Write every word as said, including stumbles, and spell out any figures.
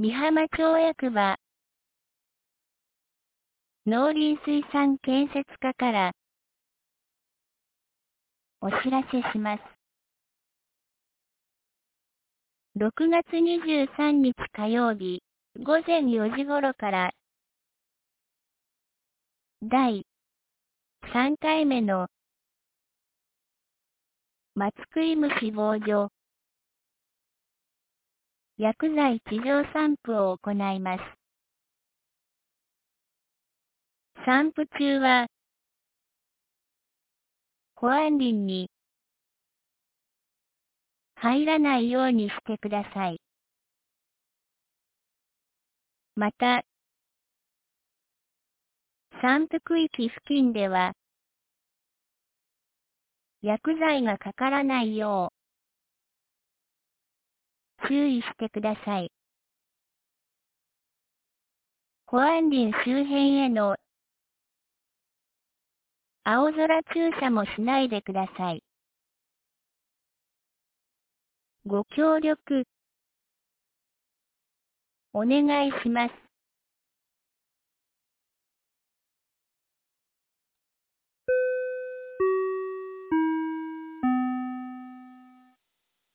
美浜町役場農林水産建設課からお知らせします。ろくがつにじゅうさんにち火曜日、ごぜんよじ頃から、だいさんかいめの松食い虫防除薬剤地上散布を行います。散布中は、保安林に入らないようにしてください。また、散布区域付近では、薬剤がかからないよう注意してください。保安林周辺への青空注射もしないでください。ご協力お願いします。